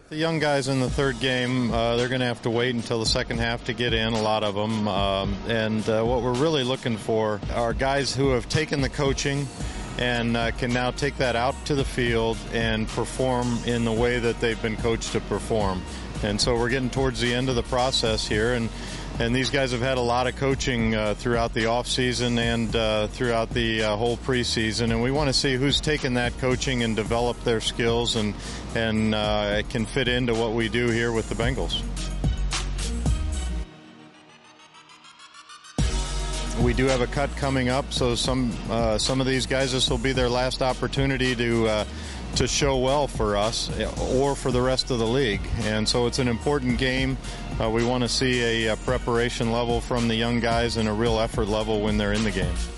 The young guys in the third game, they're going to have to wait until the second half to get in, a lot of them. And what we're really looking for are guys who have taken the coaching and can now take that out to the field and perform in the way that they've been coached to perform. And so we're getting towards the end of the process here, and these guys have had a lot of coaching throughout the offseason and throughout the whole preseason, and we want to see who's taken that coaching and developed their skills and can fit into what we do here with the Bengals. We do have a cut coming up, so some of these guys, this will be their last opportunity to show well for us or for the rest of the league. And so it's an important game. We want to see a preparation level from the young guys and a real effort level when they're in the game.